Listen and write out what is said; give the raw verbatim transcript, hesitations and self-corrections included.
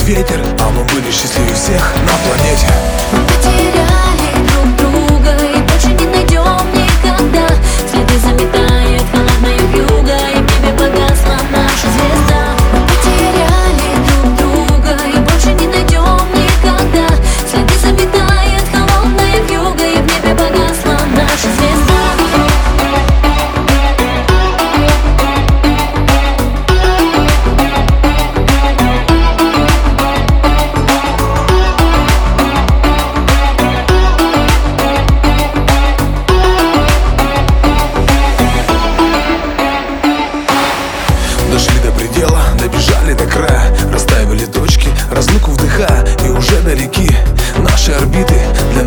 ветер, а мы были счастливее всех на планете. Мы потеряли друг друга и больше не найдем никогда. Следы заметает холодная вьюга, и в небе погасла наша звезда. Мы потеряли друг друга и больше не найдем никогда. Следы заметает холодная вьюга, и в небе погасла наша звезда. Дошли до предела, добежали до края, растаивали точки, разлуку вдыхая, и уже до реки наши орбиты для